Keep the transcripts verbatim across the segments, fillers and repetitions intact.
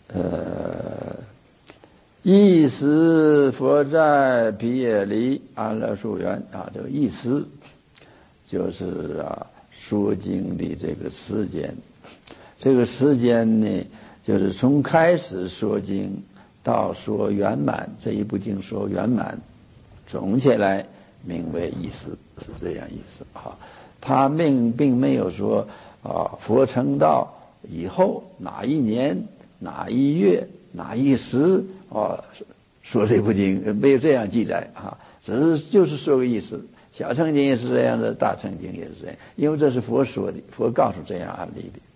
呃，意思佛在毗耶离安乐树园啊，这个意思就是啊说经的这个时间，这个时间呢，就是从开始说经到说圆满，这一部经说圆满，总起来名为意思，是这样意思啊。他并并没有说啊佛成道以后哪一年哪一月哪一时啊说这部经，没有这样记载啊，只是就是说个意思。小乘经也是这样的，大乘经也是这样，因为这是佛说的，佛告诉这样案例的。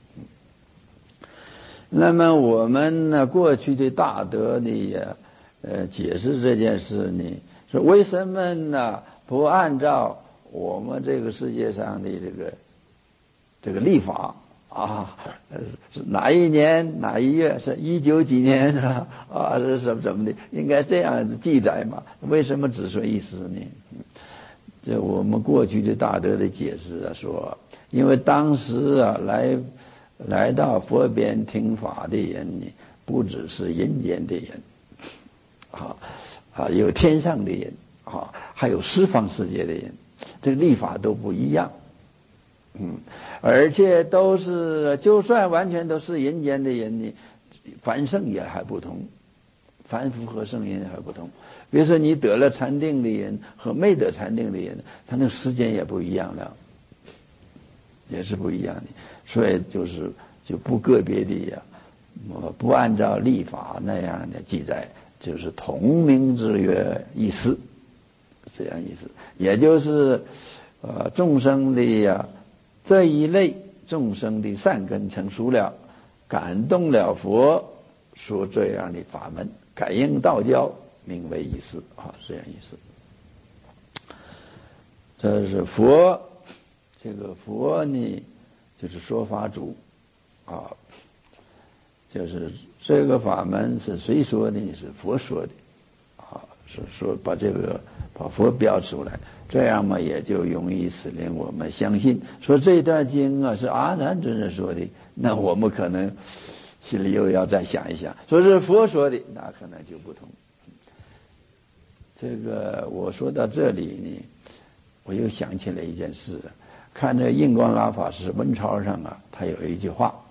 那么我们呢，过去的大德的呃解释这件事呢，说为什么呢不按照我们这个世界上的这个这个历法啊，是哪一年哪一月，是一九几年是吧？啊，是什么怎么的？应该这样记载嘛？为什么只说意思呢？这我们过去的大德的解释啊，说因为当时啊来来到佛边听法的人呢，不只是人间的人，啊啊，有天上的人啊，还有十方世界的人，这个历法都不一样。嗯，而且都是，就算完全都是人间的人呢，凡圣也还不同，凡夫和圣人还不同。比如说你得了禅定的人和没得禅定的人，他那个时间也不一样了，也是不一样的。所以就是就不个别的呀，不按照历法那样的记载，就是同名之曰意思，这样意思，也就是呃众生的呀。这一类众生的善根成熟了，感动了佛，说这样的法门，感应道交，名为意思啊，这样意思。这是佛，这个佛呢，就是说法主啊，就是这个法门是谁说的？是佛说的啊，是说把这个把佛标出来。这样嘛，也就容易使令我们相信，说这段经啊是阿难尊者说的，那我们可能心里又要再想一想，说是佛说的，那可能就不同。这个我说到这里呢，我又想起来一件事，看这印光拉法师文钞上啊，他有一句话，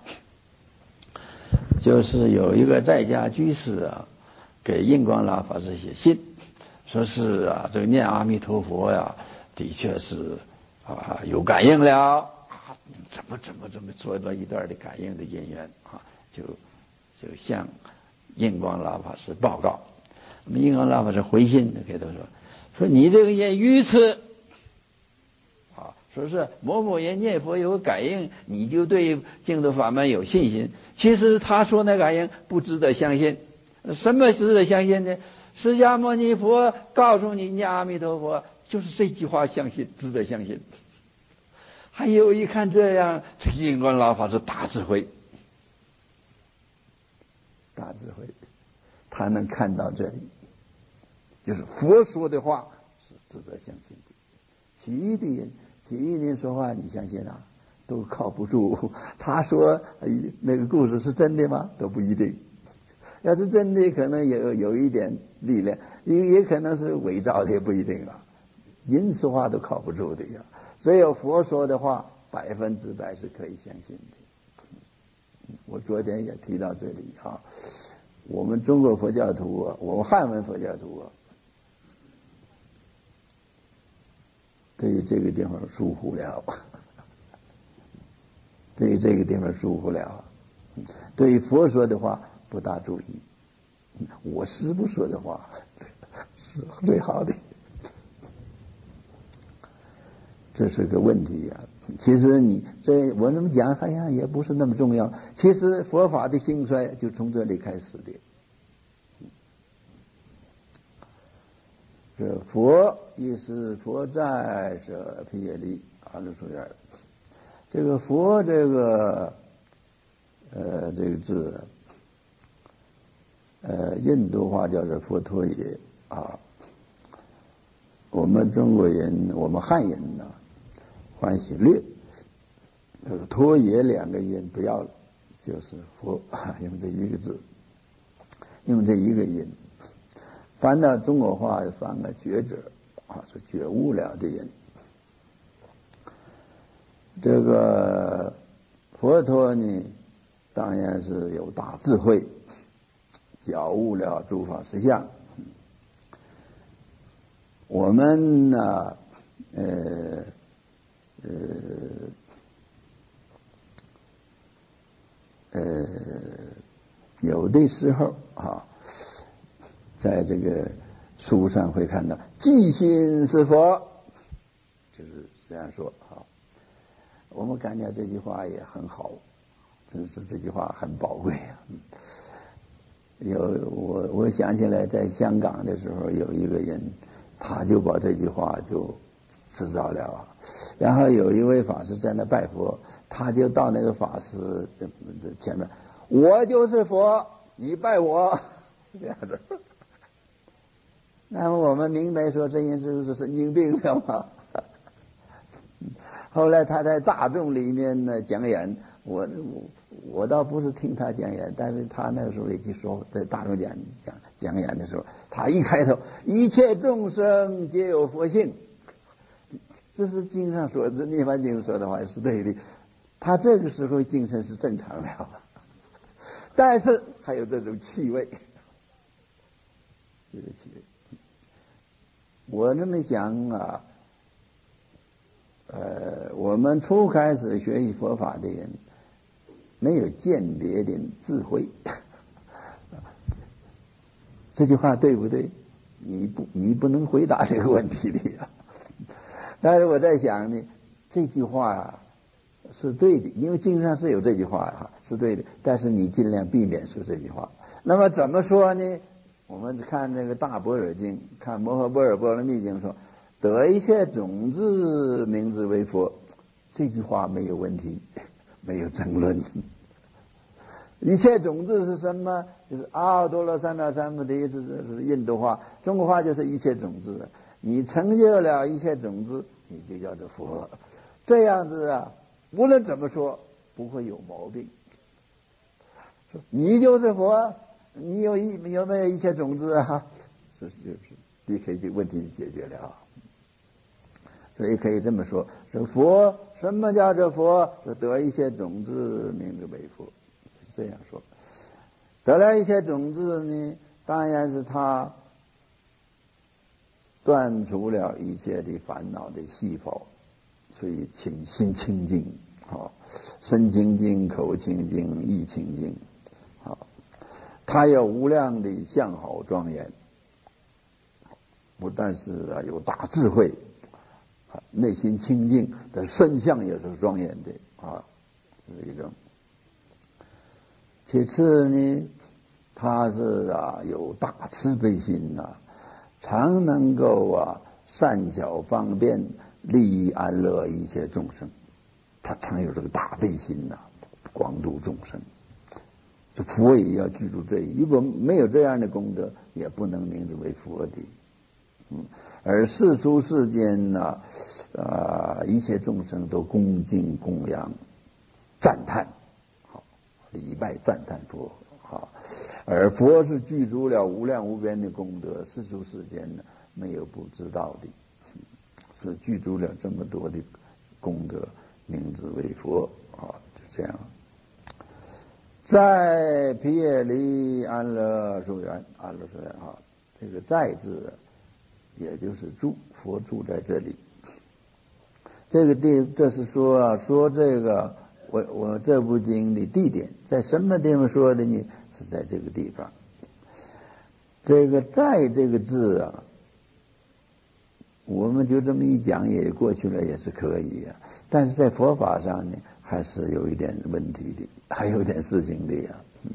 就是有一个在家居士啊，给印光拉法师写信。说是啊，这个念阿弥陀佛呀，的确是啊有感应了啊，怎么怎么怎么说了一段的感应的因缘啊，就就向印光老法师报告。那么印光老法师回信给他说，说你这个人愚痴啊，说是某某人念佛有感应，你就对净土法门有信心。其实他说那感应不值得相信，什么值得相信呢？释迦牟尼佛告诉你念阿弥陀佛，就是这句话相信，值得相信。还有一看这样，这印光老法师大智慧，大智慧，他能看到这里，就是佛说的话是值得相信的。其余的人，其余人说话你相信啊，都靠不住。他说那个故事是真的吗？都不一定。要是真的，可能有有一点力量，也也可能是伪造的，也不一定啊。人说话都靠不住的呀，所以佛说的话百分之百是可以相信的。我昨天也提到这里啊，我们中国佛教徒啊，我们汉文佛教徒啊，对于这个地方疏忽了，对于这个地方疏忽了，对于佛说的话不大注意，我师父说的话是最好的，这是个问题呀、啊。其实你这我这么讲好像也不是那么重要，其实佛法的兴衰就从这里开始的。这佛意思佛在舍毗耶离阿耨多罗，这个佛这个呃这个字。呃，印度话叫做佛陀耶啊。我们中国人，我们汉人呢，欢喜略，这个陀耶两个音不要了，就是佛，用这一个字用这一个音。翻到中国话翻个觉者啊，是觉悟了的人。这个佛陀呢，当然是有大智慧，觉悟了诸法实相。我们呢，呃呃呃，有的时候啊，在这个书上会看到“即心是佛”，就是这样说啊。我们感觉这句话也很好，真是这句话很宝贵啊。有我我想起来，在香港的时候，有一个人，他就把这句话就制造了啊。然后有一位法师在那拜佛，他就到那个法师的前面，我就是佛，你拜我，这样子。那么我们明白说，这人是不是神经病的吗？后来他在大众里面呢讲演，我我我倒不是听他讲演，但是他那个时候也去说，在大众讲讲讲演的时候，他一开头，一切众生皆有佛性，这是经上说，这涅槃经说的话是对的。他这个时候精神是正常的，但是还有这种气味，这个气味。我这么想啊。呃，我们初开始学习佛法的人，没有鉴别的智慧。这句话对不对？你不，你不能回答这个问题的呀。但是我在想呢，这句话是对的，因为经上是有这句话啊，是对的。但是你尽量避免说这句话。那么怎么说呢？我们看那个大般若经，看摩诃般若波罗蜜经说。得一切种子，名之为佛，这句话没有问题，没有争论。一切种子是什么？就是阿耨多罗三藐三菩提，这是印度话，中国话就是一切种子。你成就了一切种子，你就叫做佛。这样子啊，无论怎么说，不会有毛病。你就是佛，你有一有没有一切种子啊？这是就是你可以这个问题解决了。所以可以这么说，说佛什么叫做佛？是得一切种子，名之为佛。是这样说，得了一切种子呢，当然是他断除了一切的烦恼的细胞，所以清心清净，好，身清净，口清净，意清净，好，他有无量的相好庄严，不但是啊有大智慧。内心清净的身相也是庄严的啊，是一种。其次呢，他是啊有大慈悲心呐、啊，常能够啊善巧方便利益安乐一切众生，他常有这个大悲心呐、啊，广度众生。这佛也要记住这一，如果没有这样的功德，也不能名之为佛的。嗯，而世出世间呢、啊，啊，一切众生都恭敬供养、赞叹，好，礼拜赞叹佛，好，而佛是具足了无量无边的功德，世出世间呢没有不知道的，是具足了这么多的功德，名之为佛，啊，就这样。在毗耶离安乐树园，安乐树园啊，这个在字。也就是住，佛住在这里。这个地，这是说啊，说这个我我这部经的地点在什么地方说的呢？是在这个地方。这个在这个字啊，我们就这么一讲也过去了，也是可以啊。但是在佛法上呢，还是有一点问题的，还有点事情的呀。嗯，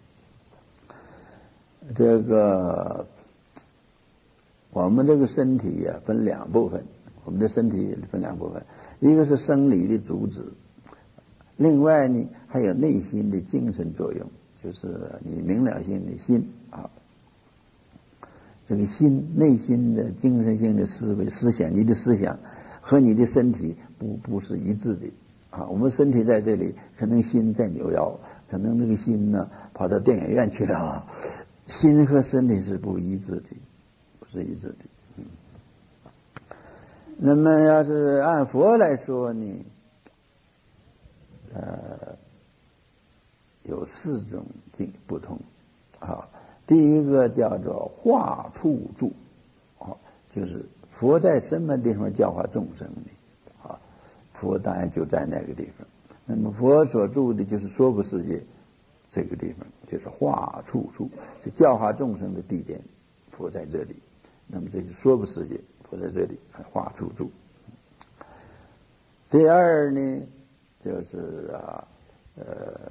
这个。我们这个身体呀、啊、分两部分，我们的身体分两部分，一个是生理的主旨，另外呢还有内心的精神作用，就是你明了性的心啊，这个心内心的精神性的思维思想，你的思想和你的身体不不是一致的啊。我们身体在这里，可能心在扭腰，可能那个心呢跑到电影院去了啊。 心和身体是不一致的，不是一致的。嗯，那么要是按佛来说呢，呃，有四种境不同。啊，第一个叫做化处住，啊，就是佛在什么地方教化众生呢？啊，佛当然就在那个地方。那么佛所住的就是娑婆世界，这个地方就是化处住，是教化众生的地点，佛在这里。那么这是娑婆世界，佛在这里化处住。第二呢，就是啊，呃，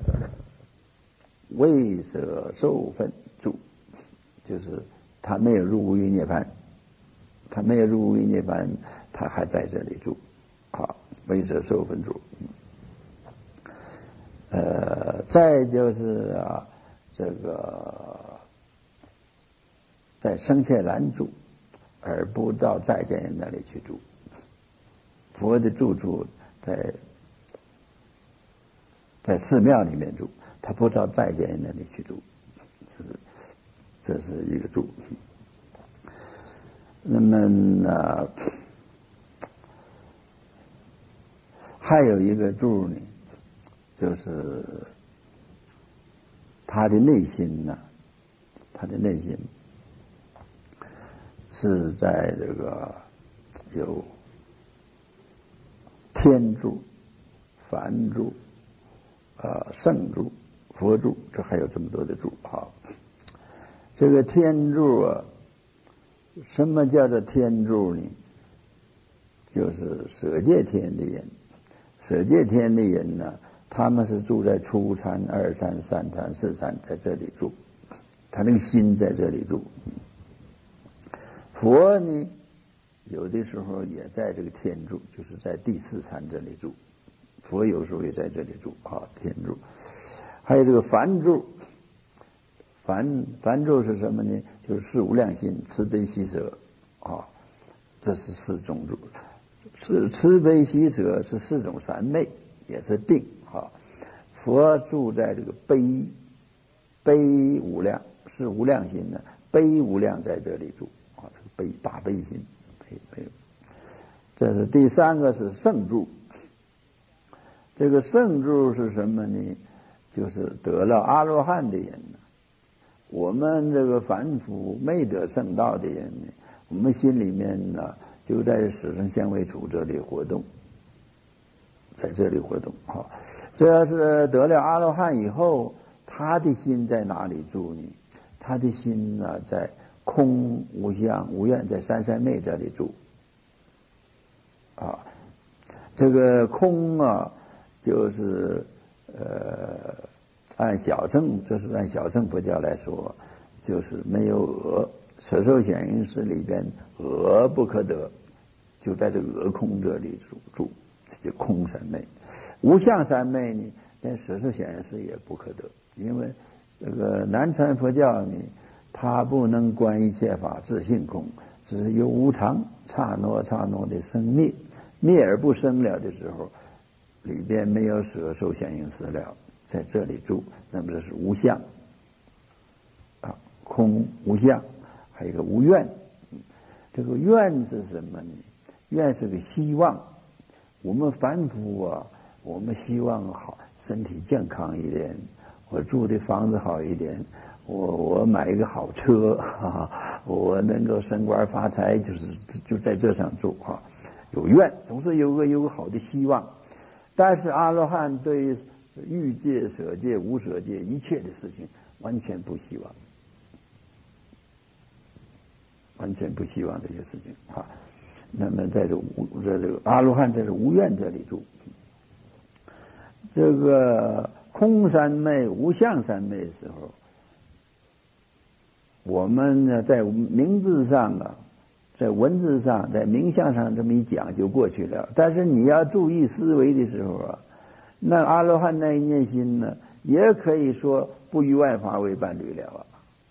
未舍受分住，就是他没有入无余涅槃，他没有入无余涅槃，他还在这里住。好，未舍受分住。呃，再就是啊，这个在生切栏住，而不到在见人那里去住。佛的住处在在寺庙里面住，他不到在见人那里去住，这是这是一个住。那么呢，还有一个住呢，就是他的内心呢，他的内心是在这个有天住、梵住、呃圣住、佛住，这还有这么多的住啊。这个天住啊，什么叫做天住呢？就是舍戒天的人，舍戒天的人呢，他们是住在初禅、二禅、三禅、四禅，在这里住，他那个心在这里住。佛呢，有的时候也在这个天住，就是在第四禅这里住。佛有时候也在这里住啊，天住。还有这个梵住，梵梵住是什么呢？就是四无量心、慈悲喜舍啊，这是四种住。是慈悲喜舍是四种三昧，也是定啊。佛住在这个悲悲无量，是无量心呢，悲无量在这里住啊，这个悲大悲心，悲悲。这是第三个是圣住。这个圣住是什么呢？就是得了阿罗汉的人呢。我们这个凡夫没得圣道的人呢，我们心里面呢就在十生相位处这里活动，在这里活动啊。这要是得了阿罗汉以后，他的心在哪里住呢？他的心呢，在空无相无愿，在三三昧这里住啊。这个空啊，就是呃，按小乘，这是按小乘佛教来说，就是没有我，舍受显应识里边我不可得，就在这个我空这里住住，这就空三昧。无相三昧呢，连舍受显应识也不可得，因为这个南传佛教呢，它不能观一切法自性空，只是由无常刹那刹那的生灭，灭而不生了的时候，里边没有舍受显应识了，在这里住，那么这是无相啊，空无相，还有一个无愿。这个愿是什么呢？愿是个希望。我们凡夫啊，我们希望好，身体健康一点，我住的房子好一点，我我买一个好车，哈哈，我能够升官发财，就是就在这上住哈。有愿，总是有个有个好的希望。但是阿罗汉对欲界、舍界、无舍界一切的事情完全不希望，完全不希望这些事情啊。那么在这无在这个阿罗汉在这无愿这里住，这个空三昧、无相三昧的时候，我们呢在名字上啊，在文字上，在名相上这么一讲就过去了。但是你要注意思维的时候啊，那阿罗汉那一念心呢，也可以说不与万法为伴侣了啊，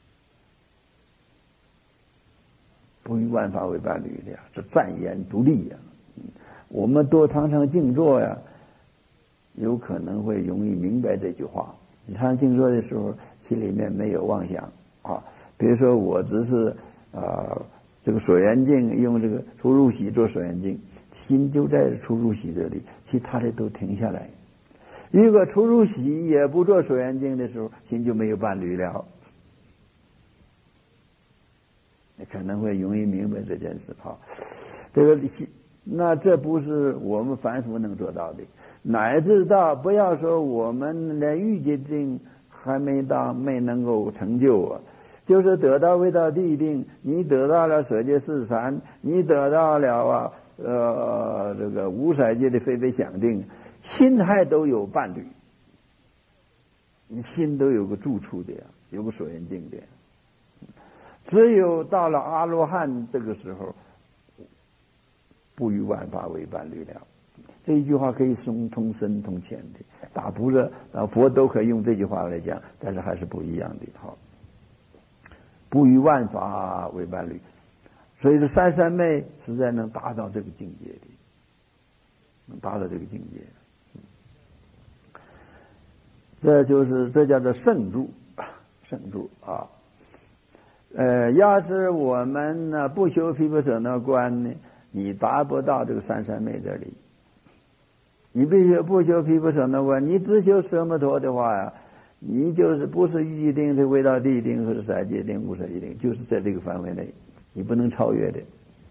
不与万法为伴侣了，这暂言独立呀、啊。我们多常常静坐呀，有可能会容易明白这句话。你常常静坐的时候，心里面没有妄想啊， 比如说我只是啊、呃、这个水源镜用这个出入息做水源镜，心就在出入息这里，其他的都停下来。如果出入息也不做水源镜的时候，心就没有伴侣了。你可能会容易明白这件事哈。这个那这不是我们凡夫能做到的，乃至到不要说我们连欲界定还没到，没能够成就啊，就是得到未到地定，你得到了舍界四禅，你得到了啊呃这个无色界的非非想定，心还都有伴侣，你心都有个住处的呀，有个所缘境的呀。只有到了阿罗汉这个时候，不与万法为伴侣了。这一句话可以通通深通浅的，大部的啊佛都可以用这句话来讲，但是还是不一样的。好，不与万法为伴侣，所以说三三昧实在能达到这个境界的，能达到这个境界。这就是这叫做圣住，圣住啊。呃，要是我们呢不修毗婆舍那观呢，你达不到这个三三昧这里。你必须不修毗婆舍那观，你只修奢摩陀的话呀，你就是不是欲界定，是未到地定，或者色界定、无色界定，就是在这个范围内，你不能超越的，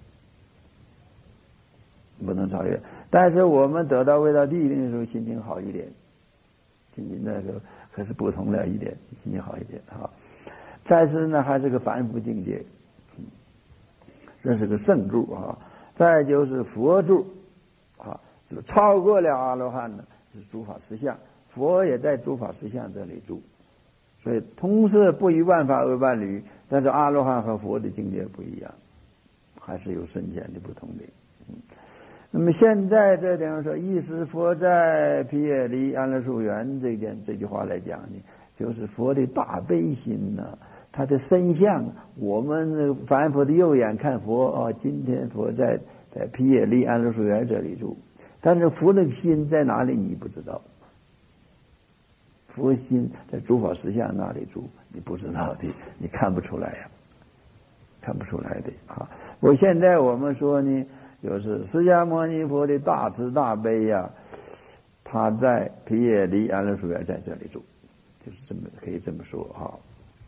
不能超越。但是我们得到未到地定的时候，心情好一点，心情那个可是不同了一点，心情好一点啊。但是呢，还是个凡夫境界，这是个圣住啊。再就是佛住啊，就超过了阿罗汉呢，是诸法实相，佛也在诸法实相这里住，所以同是不与万法为伴侣，但是阿罗汉和佛的境界不一样，还是有深浅的不同的。嗯，那么现在这地方说亦是佛在毗耶离安乐树园这件这句话来讲呢，就是佛的大悲心呢、啊。他的身相，我们凡夫的右眼看佛啊，今天佛在在毗耶离安乐树园这里住，但是佛的心在哪里你不知道，佛心在诸法实相那里住，你不知道的，你看不出来呀、啊，看不出来的啊。我现在我们说呢，就是释迦牟尼佛的大慈大悲呀、啊，他在毗耶离安乐树园在这里住，就是这么可以这么说啊。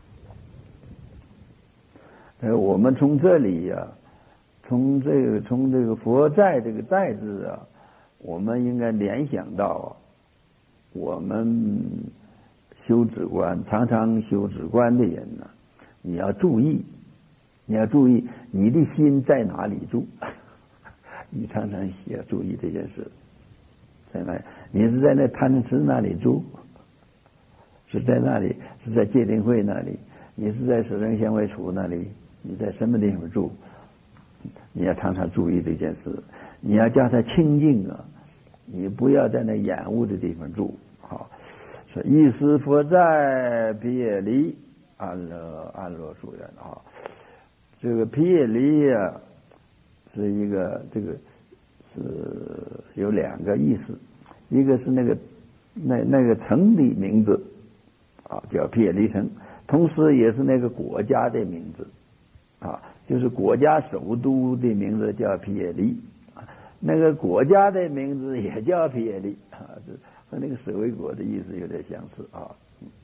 呃，我们从这里呀、啊，从这个从这个佛在这个在字啊，我们应该联想到啊，我们修止观常常修止观的人呢、啊，你要注意，你要注意你的心在哪里住，你常常要注意这件事，在哪？你是在那贪吃那里住，是在那里，是在戒定慧那里，你是在舍人香味处那里。你在什么地方住，你要常常注意这件事，你要叫它清净啊，你不要在那染污的地方住。好，说亦是佛在毗耶离安乐安乐树园啊，这个毗耶离啊是一个这个是有两个意思，一个是那个那那个城的名字啊，叫毗耶离城，同时也是那个国家的名字。啊，就是国家首都的名字叫毗耶离，啊，那个国家的名字也叫毗耶离，啊，和那个舍卫国的意思有点相似啊。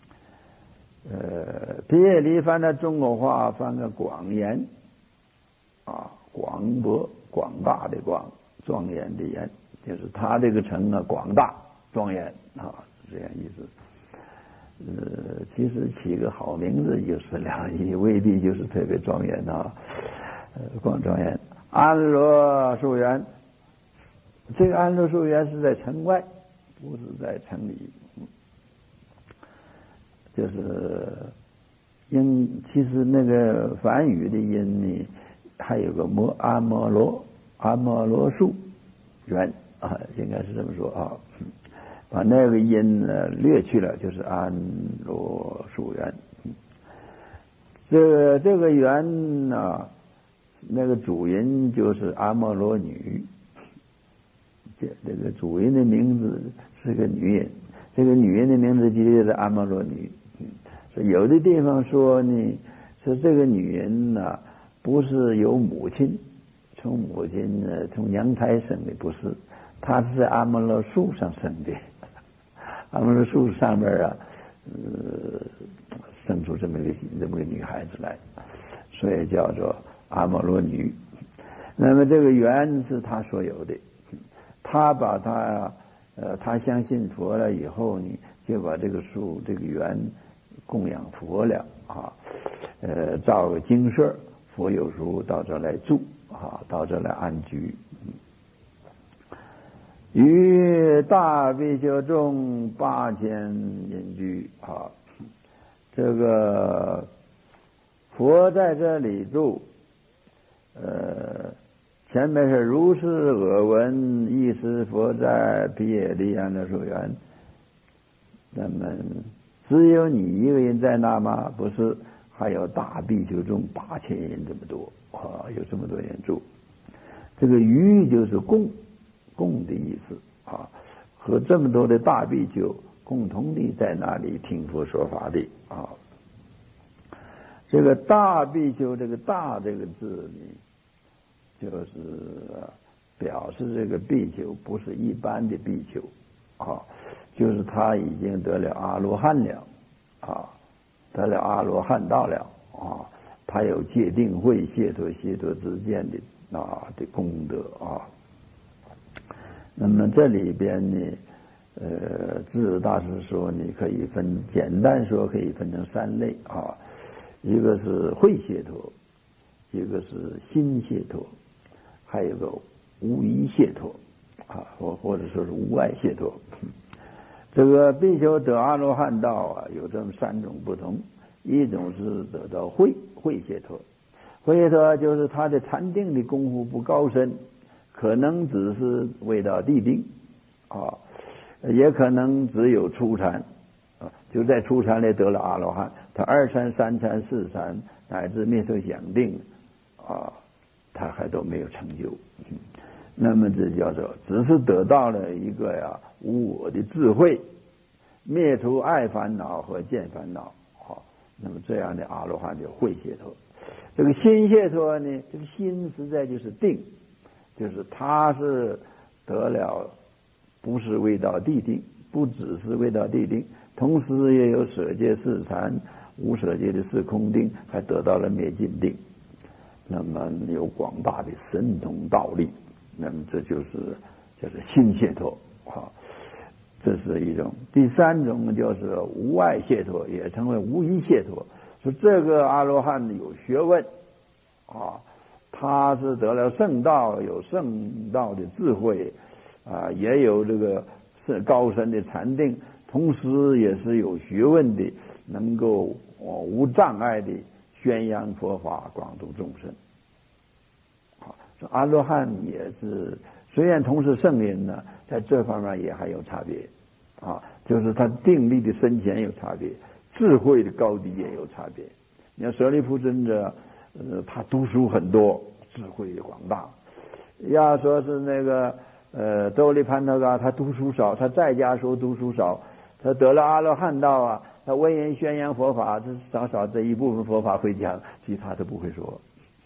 呃，毗耶离翻到中国话翻个广严，啊，广博广大的广，庄严的严，就是他这个城啊广大庄严啊，是这样意思。呃，其实起个好名字就是了，也未必就是特别庄严啊。呃，广庄严，安乐树园，这个安乐树园是在城外，不是在城里。就是因其实那个梵语的音呢，还有个摩阿摩罗阿摩罗树园啊，应该是这么说啊。把那个音呢略去了，就是安罗树园。这个这个园呢，那个主人就是阿摩罗女，这这个主人的名字是个女人，这个女人的名字就叫做阿摩罗女。有的地方说呢， 说这个女人呢，不是由母亲从母亲呢从娘胎生的，不是，她是在阿摩罗树上生的。阿摩罗树上面啊，呃，生出这么一个这么个女孩子来，所以叫做阿摩罗女。那么这个缘是他所有的，他把他呃，他相信佛了以后呢，就把这个树这个缘供养佛了啊，呃，造个精舍，佛有时候到这来住啊，到这来安居。于大比丘众八千隐居啊，这个佛在这里住，呃，前面是如是耳闻，亦是佛在毗耶利安乐树园。那么只有你一个人在那吗？不是，还有大比丘众八千人这么多啊，有这么多人住。这个于就是共共的意思啊，和这么多的大比丘共同的在那里听佛说法的啊。这个大比丘，这个大这个字呢，就是表示这个比丘不是一般的比丘啊，就是他已经得了阿罗汉了啊，得了阿罗汉道了啊，他有戒定慧解脱解脱之见的啊的功德啊。那么这里边呢，呃，智者大师说，你可以分，简单说可以分成三类啊，一个是慧解脱，一个是心解脱，还有个无疑解脱啊，或或者说是无碍解脱。这个比丘得阿罗汉道啊，有这么三种不同，一种是得到慧慧解脱，慧解脱就是他的禅定的功夫不高深，可能只是未到地定啊，也可能只有初禅啊，就在初禅里得了阿罗汉，他二禅、三禅、四禅乃至灭受想定啊，他还都没有成就。嗯，那么这叫做只是得到了一个呀无我的智慧，灭除爱烦恼和见烦恼。好，那么这样的阿罗汉就慧解脱。这个心解脱呢，这个心实在就是定，就是他是得了，不是未到地定，不只是未到地定，同时也有舍戒四禅、无舍戒的四空定，还得到了灭尽定。那么有广大的神通道力，那么这就是就是心解脱啊，这是一种。第三种就是无碍解脱，也称为无疑解脱。说这个阿罗汉有学问啊，他是得了圣道，有圣道的智慧啊，也有这个是高深的禅定，同时也是有学问的，能够无障碍的宣扬佛法，广度众生。好，这阿罗汉也是，虽然同是圣人呢，在这方面也还有差别啊，就是他定力的深浅有差别，智慧的高低也有差别。你看舍利弗尊者，呃，他读书很多，智慧广大。要说是那个呃兜率盘陀嘎，他读书少，他在家时候读书少，他得了阿罗汉道啊，他为人宣扬佛法，这少少这一部分佛法会讲，其他都不会说。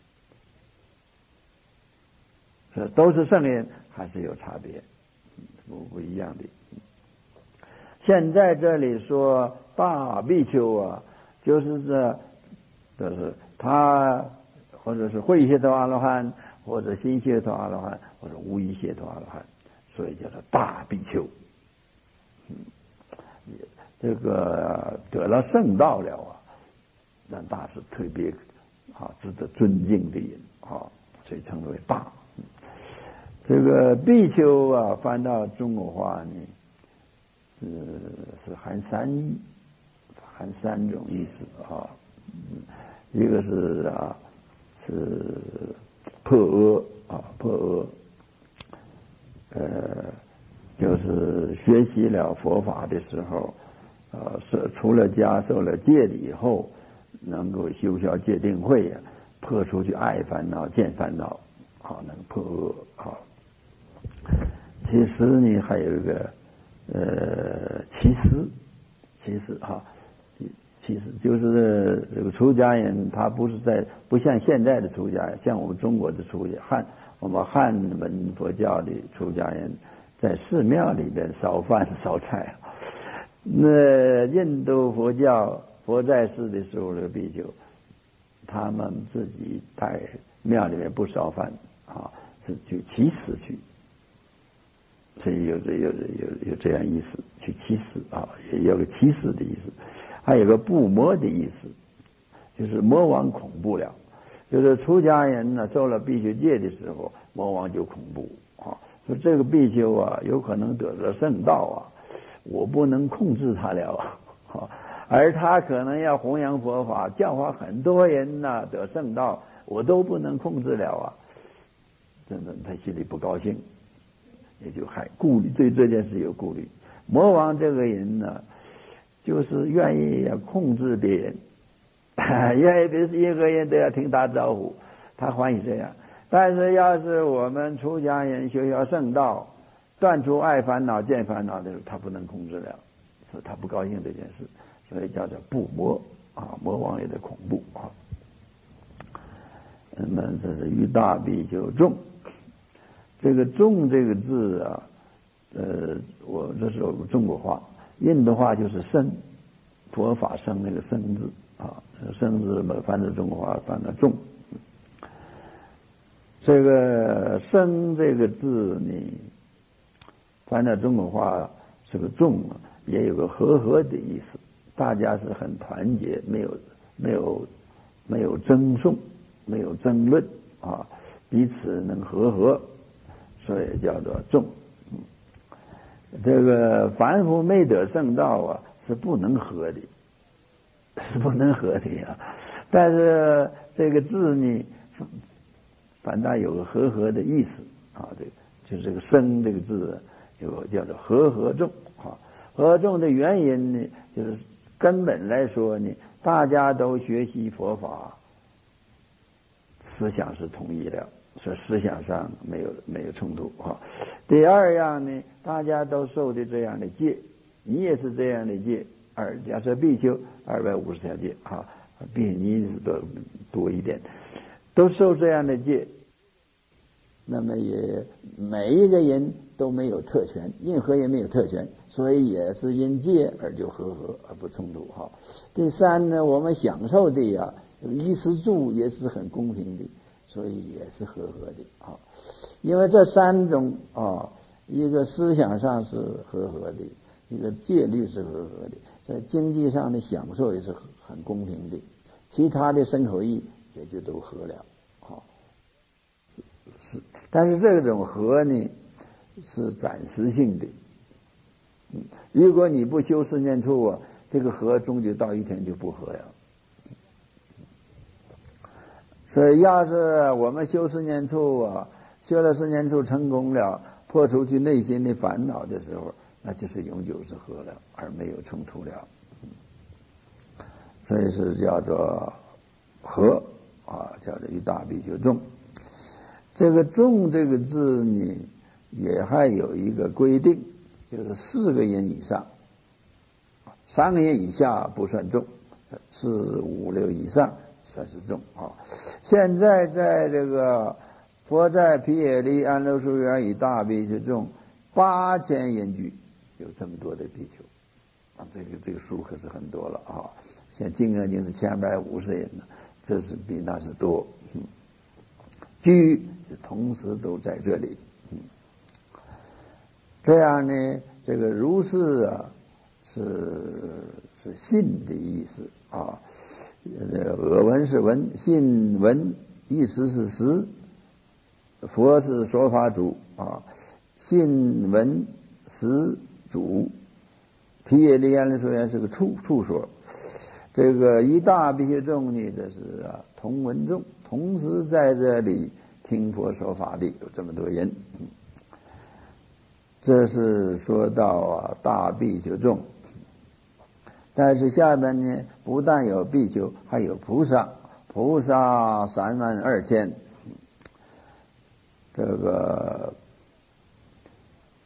这都是圣人，还是有差别，不不一样的。现在这里说大比丘啊，就是这，就是他或者是慧解脱阿罗汉，或者心解脱阿罗汉，或者无疑解脱阿罗汉，所以叫做大比丘。嗯，这个得了圣道了啊，那大是特别啊值得尊敬的人啊，所以称为大。这个比丘啊，翻到中国话呢，是是含三义，含三种意思啊。一个是啊，是破阿啊，破阿，呃，就是学习了佛法的时候，呃，是除了家受了戒了以后，能够修效戒定慧呀、啊，破出去爱烦恼、见烦恼，好，能破阿啊。其实呢，还有一个呃，其实，其实哈， 其实就是这个出家人，他不是在不像现在的出家人，像我们中国的出家汉，我们汉文佛教的出家人，在寺庙里边烧饭烧菜。那印度佛教佛在世的时候的比丘，他们自己在庙里面不烧饭啊，是去乞食去。所以有有有有有这样意思，去乞食啊，也有个乞食的意思，还有个不魔的意思，就是魔王恐怖了。就是出家人呢受了必修戒的时候，魔王就恐怖啊，说这个必修啊有可能得了圣道啊，我不能控制他了啊，而他可能要弘扬佛法，教化很多人呢得圣道，我都不能控制了啊，真的他心里不高兴。也就还顾虑，对这件事有顾虑。魔王这个人呢，就是愿意要控制别人，愿意别任何人都要听他招呼，他欢喜这样。但是要是我们出家人学学圣道，断除爱烦恼、见烦恼的时候，他不能控制了，所以他不高兴这件事，所以叫做不魔啊，魔王也得恐怖啊。那么这是于大比丘众。这个众这个字啊，呃，我这是中国话，印度话就是生，佛法生那个生字啊，生字嘛，翻成中国话翻成众。这个生这个字呢，翻到中国话是个众啊，也有个和合的意思，大家是很团结，没有没有没有争讼，没有争论啊，彼此能和合。所以叫做众。这个凡夫没得圣道啊，是不能合的，是不能合的呀。但是这个字呢，反倒有个和合的意思啊。这个就是这个生这个字有个叫做和合众啊。和合众的原因呢，就是根本来说呢，大家都学习佛法，思想是统一的。说思想上没有没有冲突啊。第二样呢，大家都受的这样的戒，你也是这样的戒，二假设必修二百五十条戒啊，比你是多多一点，都受这样的戒，那么也每一个人都没有特权，任何人没有特权，所以也是因戒而就和合而不冲突哈。第三呢，我们享受的呀，衣食住也是很公平的。所以也是和合的啊，因为这三种啊，一个思想上是和合的，一个戒律是和合的，在经济上的享受也是很公平的，其他的身口意也就都合了啊。是，但是这种和呢是暂时性的，嗯，如果你不修四念处啊，这个和终究到一天就不和了。所以要是我们修四念处啊，修了四念处成功了，破除去内心的烦恼的时候，那就是永久是和了，而没有冲突了。所以是叫做和啊，叫做于大比丘众。这个众这个字呢，也还有一个规定，就是四个人以上，三个人以下不算众，四五六以上算是众啊。现在在这个佛在毗耶离安乐树园以大比丘众八千人居，有这么多的比丘啊，这个这个数可是很多了啊。现在金刚经是千百五十人呢，这是比那是多。嗯，居同时都在这里。嗯，这样呢，这个如是啊，是是信的意思啊。俄文是文，信文意思是实，佛是说法主啊，信文实主。毗耶离安乐树园是个处处所，这个一大比丘众呢，这是啊同文众，同时在这里听佛说法的有这么多人。这是说到啊大比丘众。但是下边呢，不但有比丘，还有菩萨，菩萨三万二千。这个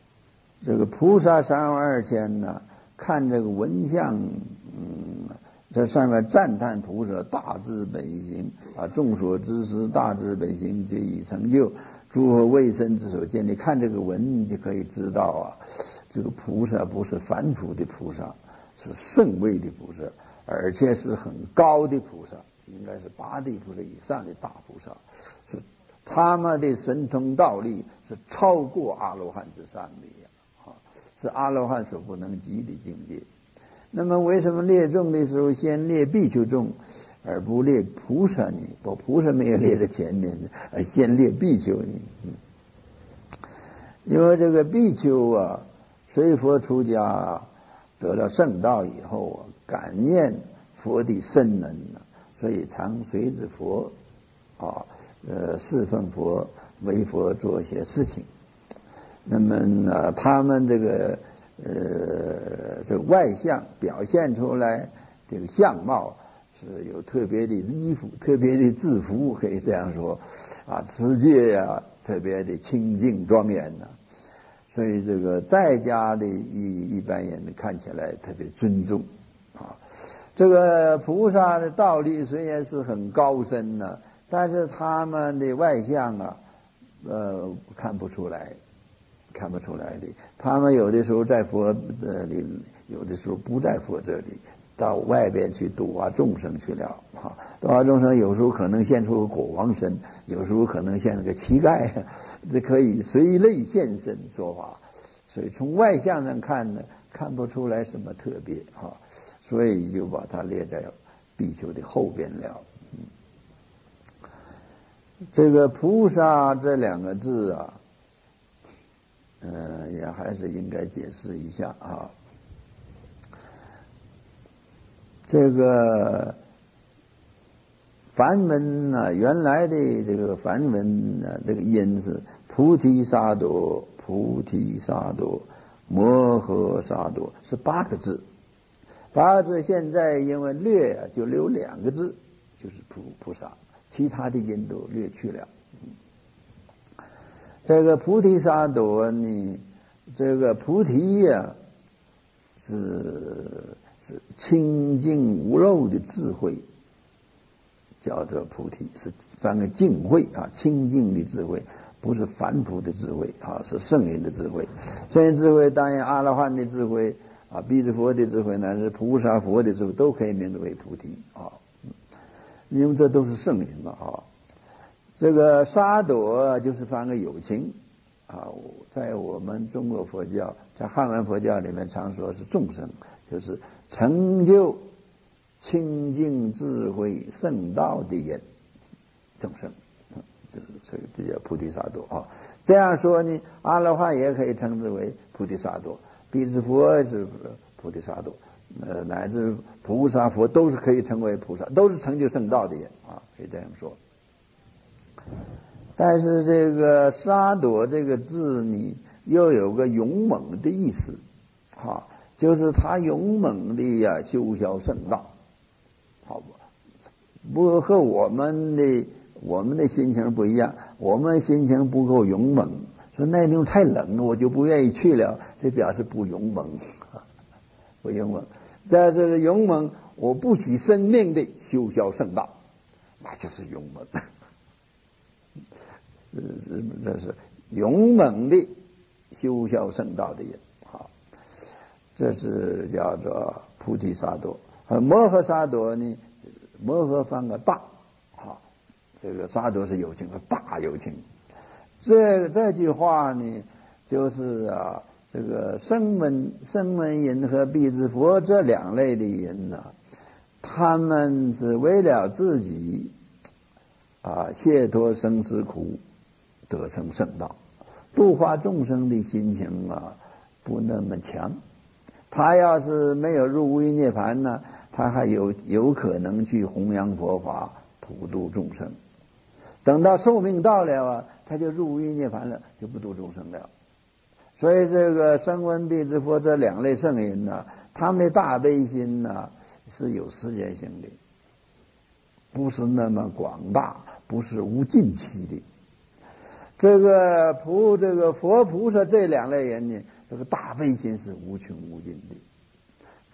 这个菩萨三万二千呢，看这个文相，嗯， 这上面赞叹菩萨大智本行啊，众所知识大智本行皆已成就，诸佛未生之所见。你看这个文，你就可以知道啊，这个菩萨不是凡夫的菩萨，是圣位的菩萨，而且是很高的菩萨，应该是八地菩萨以上的大菩萨，是他们的神通道力是超过阿罗汉之上的啊，是阿罗汉所不能及的境界。那么为什么列众的时候先列比丘众，而不列菩萨呢？把菩萨没有列在前面的，而先列比丘呢？嗯，因为这个比丘啊，随佛出家得了圣道以后啊，感念佛的深能，所以常随着佛啊，呃，侍奉佛，为佛做一些事情。那么呢，他们这个。呃，这个外相表现出来这个相貌是有特别的衣服、特别的制服，可以这样说啊，持戒呀特别的清净庄严呐、啊，所以这个在家的一一般人看起来特别尊重啊。这个菩萨的道理虽然是很高深呢、啊，但是他们的外相啊，呃，看不出来。看不出来的，他们有的时候在佛这里，有的时候不在佛这里，到外边去度化众生去了啊！度化众生有时候可能现出个国王身，有时候可能现个乞丐，这可以随类现身说法。所以从外相上看呢，看不出来什么特别啊，所以就把它列在比丘的后边了。嗯，这个菩萨这两个字啊。呃，也还是应该解释一下啊。这个梵文呢、啊，原来的这个梵文呢、啊，这个音是菩提萨埵、菩提萨埵、摩诃萨埵，是八个字。八个字现在因为略啊，就留两个字，就是菩菩萨，其他的音都略去了。嗯，这个菩提萨埵呢，这个菩提呀、啊，是是清净无漏的智慧，叫做菩提，是翻个净慧啊，清净的智慧，不是凡夫的智慧啊，是圣人的智慧。圣人智慧当然阿罗汉的智慧啊，辟支佛的智慧乃至菩萨佛的智慧都可以名为菩提啊，因为这都是圣人嘛啊。这个萨埵就是翻个有情啊，在我们中国佛教，在汉文佛教里面常说是众生，就是成就清净智慧圣道的人，众生，这这这叫菩提萨埵啊。这样说呢，阿罗汉也可以称之为菩提萨埵，辟支佛是菩提萨埵，呃，乃至菩萨佛都是可以称为菩萨，都是成就圣道的人啊，可以这样说。但是这个萨埵这个字呢，又有个勇猛的意思，啊，就是他勇猛的呀修销圣道，好吧？不和我们的我们的心情不一样，我们心情不够勇猛，说那地方太冷了，我就不愿意去了，这表示不勇猛，不勇猛。在这个勇猛，我不惜生命的修销圣道，那就是勇猛。这是勇猛的修销圣道的人啊，这是叫做菩提萨埵。摩诃萨埵呢，摩诃翻个大啊，这个萨埵是有情的大有情。这这句话呢，就是啊，这个声闻声闻人和辟支佛这两类的人呢、啊，他们是为了自己啊解脱生死苦，得成圣道，度化众生的心情啊不那么强。他要是没有入无余涅槃呢，他还有有可能去弘扬佛法，普度众生。等到寿命到了啊，他就入无余涅槃了，就不度众生了。所以这个声闻辟支佛这两类圣人呢，他们的大悲心呢是有时间性的，不是那么广大，不是无尽期的。这个菩这个佛菩萨这两类人呢，这个大悲心是无穷无尽的，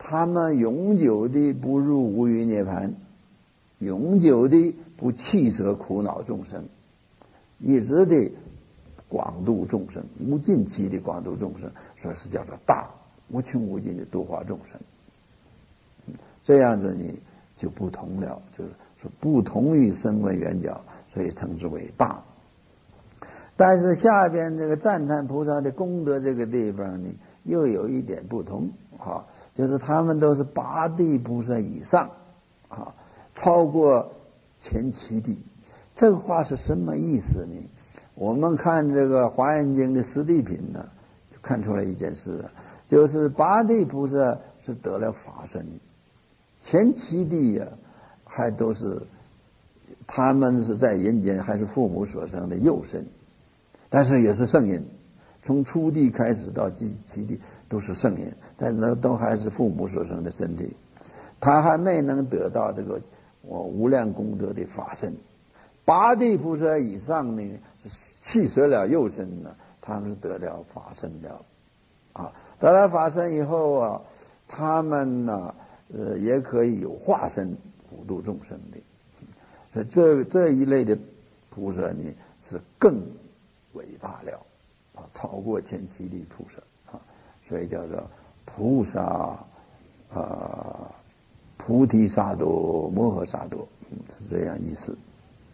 他们永久的不入无余涅槃，永久的不弃舍苦恼众生，一直的广度众生，无尽期的广度众生，说是叫做大无穷无尽的度化众生。这样子你就不同了，就是说不同于声闻缘觉，所以称之为大。但是下边这个赞叹菩萨的功德这个地方呢，又有一点不同啊，就是他们都是八地菩萨以上啊，超过前七地。这个话是什么意思呢？我们看这个《华严经》的十地品呢，就看出来一件事，就是八地菩萨是得了法身，前七地呀、啊，还都是他们是在人间还是父母所生的幼身，但是也是圣人，从初地开始到第七地都是圣人，但是都还是父母所生的身体，他还没能得到这个我无量功德的法身。八地菩萨以上呢，弃舍了幼身呢，他们是得了法身了啊，得了法身以后啊，他们呢，呃，也可以有化身普度众生的。所以这这一类的菩萨呢，是更伟大了啊，超过前七地菩萨啊，所以叫做菩萨啊，菩提萨埵、摩诃萨埵，是这样意思。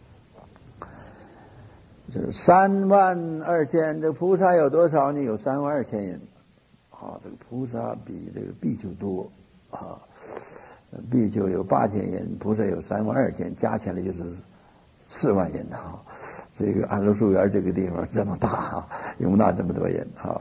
这三万二千，这菩萨有多少呢？有三万二千人啊，这个菩萨比这个比丘多啊，比丘有八千人，菩萨有三万二千，加起来就是四万人啊。这个安乐树园这个地方这么大啊，容纳这么多人啊。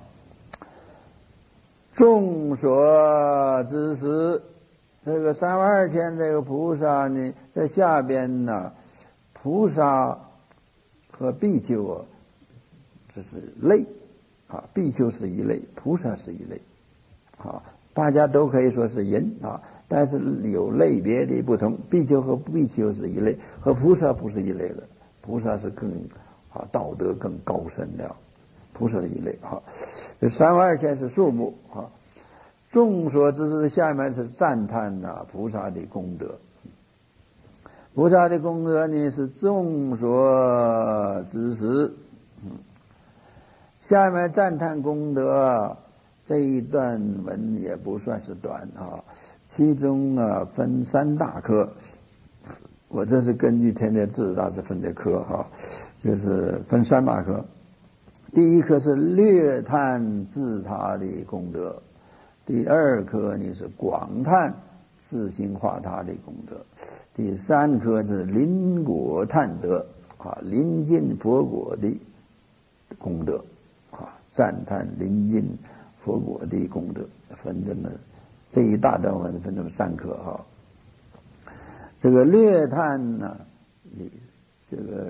众所知识，这个三万二千这个菩萨呢，在下边呢，菩萨和比丘啊，这是类啊，比丘是一类，菩萨是一类啊，大家都可以说是人啊，但是有类别的不同，比丘和比丘是一类，和菩萨不是一类的，菩萨是更啊道德更高深了，菩萨的一类啊。这三万二千是数目啊，众所知识下面是赞叹呐、啊、菩萨的功德。菩萨的功德呢是众所知识，嗯，下面赞叹功德这一段文也不算是短啊，其中啊分三大科，我这是根据天台智大师分的科哈，就是分三大科。第一科是略叹自他的功德，第二科呢是广叹自心化他的功德，第三科是临果叹德啊，临近佛果的功德啊，赞叹临近佛果的功德，分这么这一大段文分这么三科哈。这个略叹呢，这个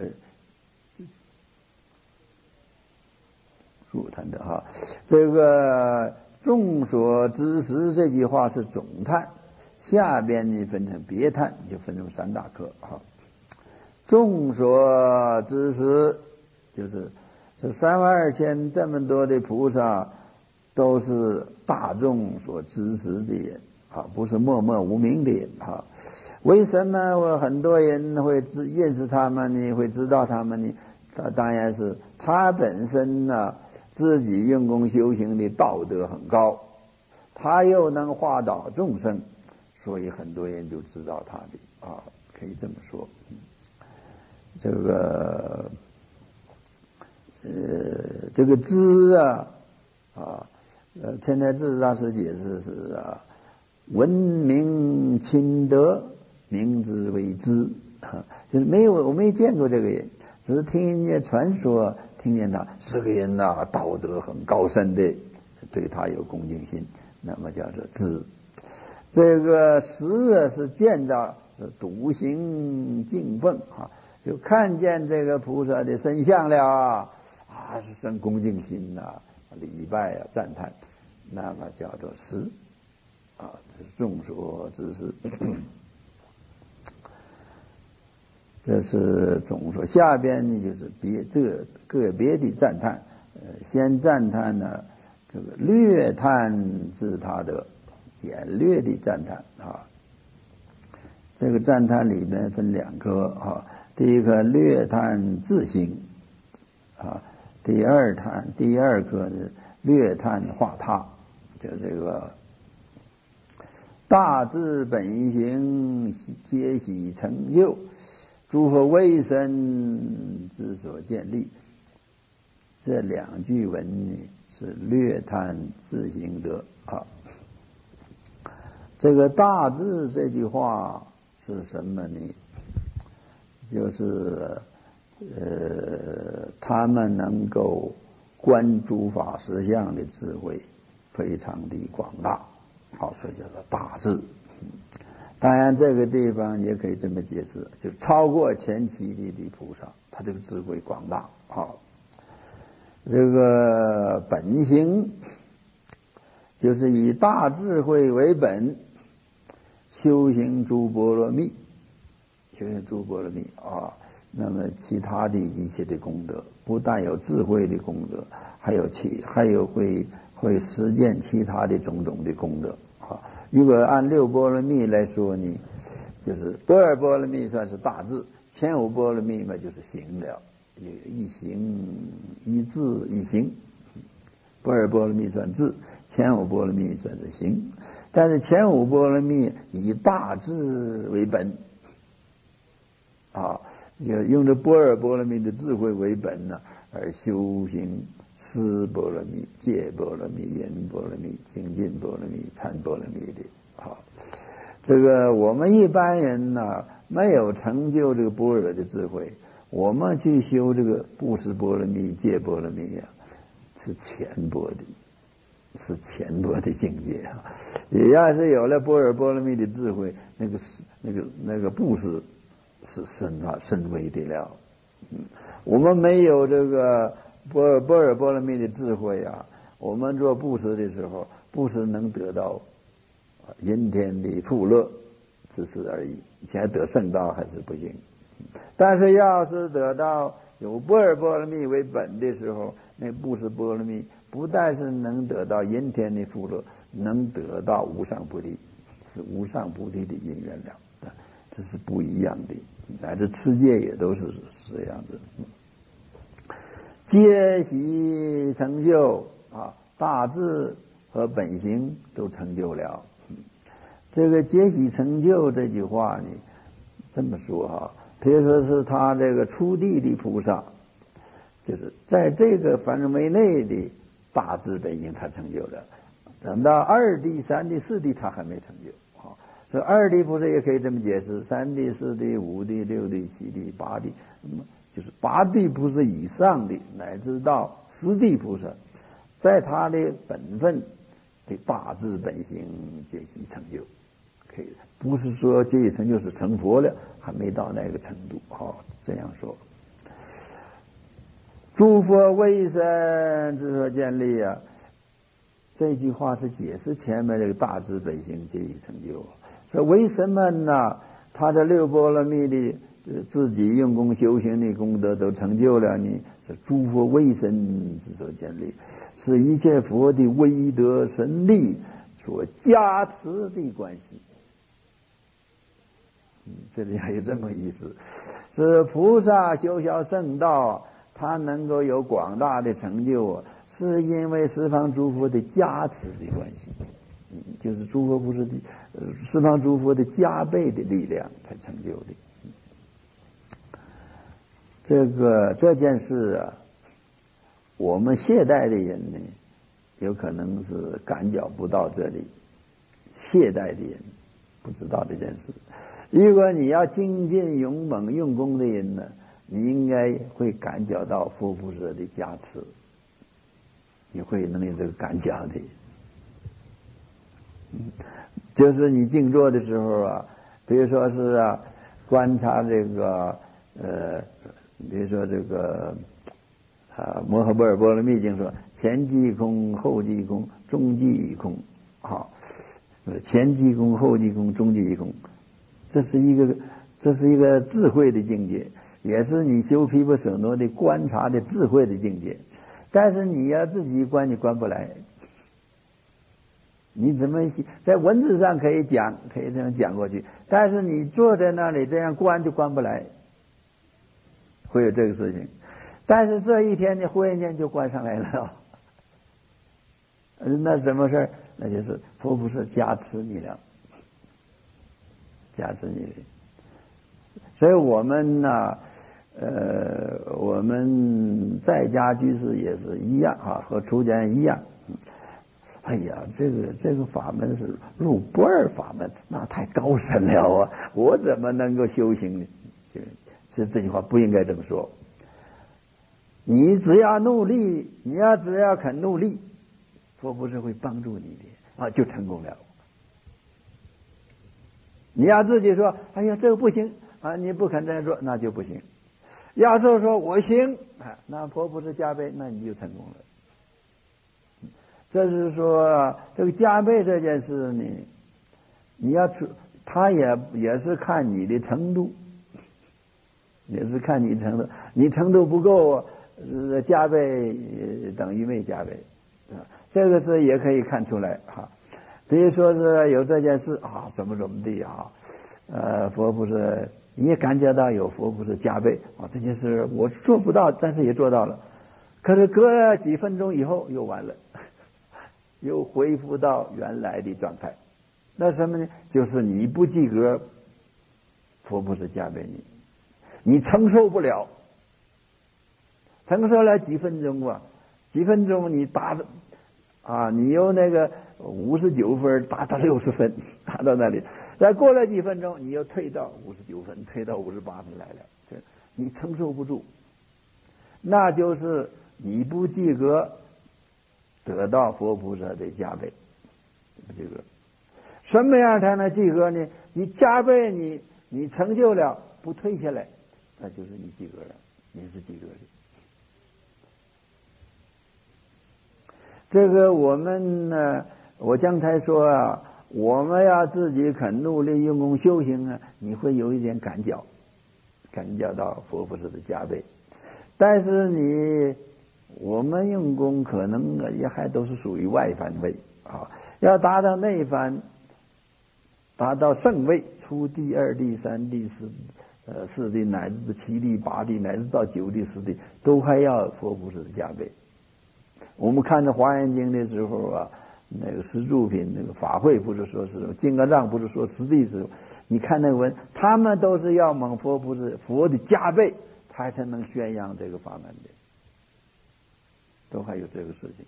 入叹的哈，这个众所知识这句话是总叹。下边呢分成别叹，就分成三大科啊。众所知识就是这三万二千这么多的菩萨，都是大众所知识的人啊，不是默默无名的人啊。为什么我很多人会认识他们呢？会知道他们呢？他当然是他本身呢，自己用功修行的道德很高，他又能化导众生。所以很多人就知道他的啊，可以这么说。这个呃，这个知啊啊，呃，天台智大师解释是啊，闻名亲德，名之为知，啊，就是没有我没见过这个人，只是听人家传说，听见他这个人呐、啊，道德很高深的，对他有恭敬心，那么叫做知。这个识啊是见到笃行敬奉啊，就看见这个菩萨的身相了啊，啊是生恭敬心呐、啊，礼拜啊赞叹，那么叫做识啊，这是众所知识。这是总说，下边呢就是别这个个别的赞叹，呃，先赞叹呢这个略叹自他的。 简略的赞叹啊。这个赞叹里面分两科啊，第一个略叹自性啊，第二叹第二个呢略叹化他，就这个大智本性皆喜成就，诸佛为身之所建立。这两句文呢是略叹自性德啊。这个大智这句话是什么呢？就是呃，他们能够观诸法实相的智慧非常的广大，好，所以叫做大智。当然这个地方也可以这么解释，就超过前期的的菩萨，他这个智慧广大啊。这个本性就是以大智慧为本，修行诸波罗蜜，修行诸波罗蜜啊。那么其他的一切的功德，不但有智慧的功德，还有其还有会会实践其他的种种的功德啊。如果按六波罗蜜来说呢，就是般若波罗蜜算是大智，前五波罗蜜嘛就是行了，一行一智一行。般若波罗蜜算智，前五波罗蜜算是行。但是前五波罗蜜以大智为本啊，用着般若波罗蜜的智慧为本呢，而修行思波罗蜜、戒波罗蜜、言波罗蜜、精进波罗蜜、禅波罗蜜的。好，这个我们一般人呢，没有成就这个般若的智慧，我们去修这个布施波罗蜜、戒波罗蜜呀，是浅薄的，是浅薄的境界啊。也要是有了般若波罗蜜的智慧，那个是那个那个布施是深啊深微的了。嗯，我们没有这个般般若波罗蜜的智慧啊，我们做布施的时候，布施能得到阴天的富乐，只是而已，现在得圣道还是不行。但是要是得到有般若波罗蜜为本的时候，那布施波罗蜜不但是能得到阴天的富乐，能得到无上菩提，是无上菩提的因缘了，这是不一样的。乃至持戒也都是是这样子。皆喜成就啊，大智和本行都成就了。这个皆喜成就这句话呢，这么说哈，比如说是他这个初地的菩萨，就是在这个范围内的大智本行他成就了，等到二地、三地、四地他还没成就。好，所以二地菩萨也可以这么解释，三地、四地、五地、六地、七地、八地，那么就是八地菩萨以上的，乃至到十地菩萨，在他的本分的大智本行皆喜成就。可以，不是说皆喜成就是成佛了，还没到那个程度。好，这样说。诸佛为身之所建立啊，这句话是解释前面这个大智本行皆喜成就。说为什么呢？他这六波罗蜜的自己用功修行的功德都成就了呢？是诸佛为身之所建立，是一切佛的威德神力所加持的关系。嗯，这里还有这么意思，是菩萨修学圣道，他能够有广大的成就，是因为十方诸佛的加持的关系。嗯，就是诸佛不是的，十方诸佛的加倍的力量才成就的。这个这件事啊，我们懈怠的人呢，有可能是感觉不到这里。懈怠的人不知道这件事。如果你要精进勇猛用功的人呢，你应该会感觉到佛菩萨的加持，你会能有这个感觉的。嗯，就是你静坐的时候啊，比如说是啊，观察这个呃，比如说这个啊，摩诃般若波罗蜜经说前即空，后即空，中即空，好，前即空，后即空，中即空。这是一个，这是一个智慧的境界，也是你修毗婆舍那的观察的智慧的境界。但是你要自己观，你观不来。 你怎么在文字上可以讲，可以这样讲过去，但是你坐在那里这样关就关不来，会有这个事情。但是这一天你忽然间就关上来了，那什么事儿？那就是佛菩萨加持你了，加持你了。所以我们呢，呃，我们在家居士也是一样啊，和出家人一样。哎呀，这个这个法门是入不二法门，那太高深了啊！我怎么能够修行呢？其实这句话不应该这么说。你只要努力，你要只要肯努力，佛菩萨会帮助你的啊，就成功了。你要自己说，哎呀，这个不行啊，你不肯这样做，那就不行。要是说我行啊，那佛菩萨加倍，那你就成功了。这是说这个加倍这件事呢，你要出，他也也是看你的程度，也是看你程度，你程度不够，呃，加倍等于没加倍啊，这个是也可以看出来哈。比如说是有这件事啊，怎么怎么地啊，呃，佛菩萨你也感觉到有佛菩萨加倍啊，这件事我做不到，但是也做到了，可是隔几分钟以后又完了。又恢复到原来的状态，那什么呢？就是你不及格，佛菩萨加倍你，你承受不了，承受了几分钟啊，几分钟你达的啊，你由那个五十九分达到六十分，达到那里，再过了几分钟，你又退到五十九分，退到五十八分来了，这你承受不住，那就是你不及格。得到佛菩萨的加倍，这个什么样才能及格呢？你加倍你，你你成就了，不退下来，那就是你及格了，你是及格的。这个我们呢，我刚才说啊，我们要自己肯努力用功修行啊，你会有一点感觉，感觉到佛菩萨的加倍，但是你。我们用功可能也还都是属于外番位啊，要达到内番，达到圣位，出地、二地、三地、四呃四地，乃至七地、八地，乃至到九地、十地，都还要佛菩萨的加倍。我们看着《华严经》的时候啊，那个十住品那个法会不是说是金刚藏不是说十地时候，你看那个文，他们都是要蒙佛菩萨佛的加倍，他才能宣扬这个法门的。都还有这个事情，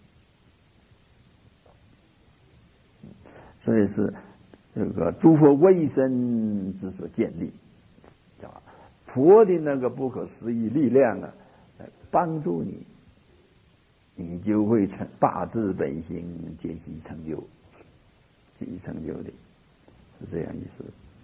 所以是这个诸佛威神之所建立，叫佛的那个不可思议力量啊，来帮助你，你就会成大智本性，皆悉成就，皆悉成就的，是这样意思。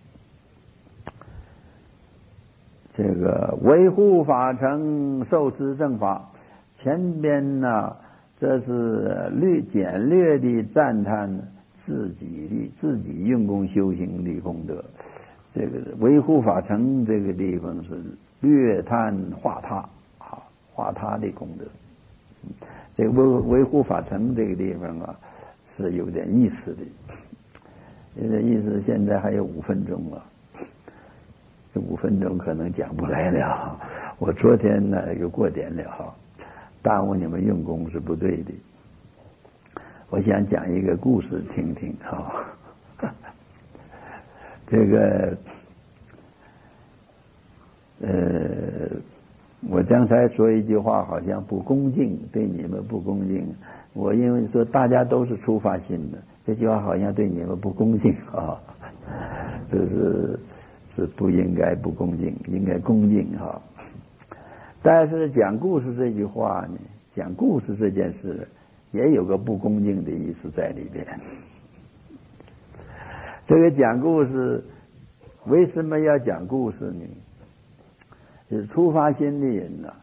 这个维护法成，受持正法。前边呢，这是略简略的赞叹自己的自己用功修行的功德。这个维护法成这个地方是略叹化他啊，化他的功德。这个维维护法成这个地方啊，是有点意思的。有点意思，现在还有五分钟啊，这五分钟可能讲不来了。我昨天呢又过点了。耽误你们用功是不对的。我想讲一个故事听听哈。这个呃，我刚才说一句话好像不恭敬，对你们不恭敬。我因为说大家都是出发心的，这句话好像对你们不恭敬啊，这是是不应该不恭敬，应该恭敬哈。但是讲故事这句话呢，讲故事这件事也有个不恭敬的意思在里边。这个讲故事为什么要讲故事呢？就是出发心的人呢、啊，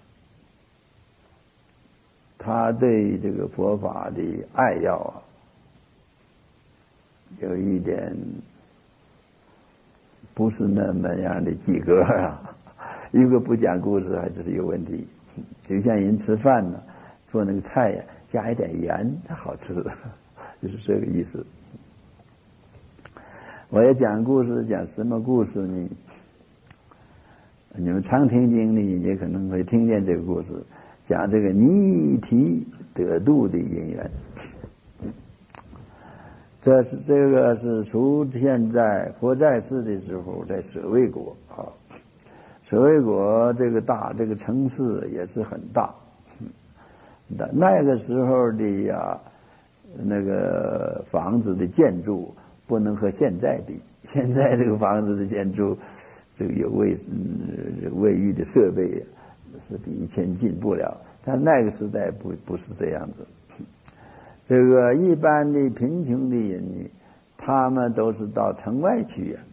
他对这个佛法的爱要啊，有一点不是那么样的及格啊。一个不讲故事还是有问题，就像人吃饭呢，做那个菜呀，加一点盐，它好吃，就是这个意思。 我也讲故事，讲什么故事呢？你们常听经里也可能会听见这个故事，讲这个尼提得度的因缘。这是这个是出现在佛在世的时候，在舍卫国啊。舍卫国这个大，这个城市也是很大。那个时候的呀，那个房子的建筑不能和现在比。现在这个房子的建筑，这个有卫卫浴的设备是比以前进步了。但那个时代不不是这样子。这个一般的贫穷的人呢，他们都是到城外去呀、啊。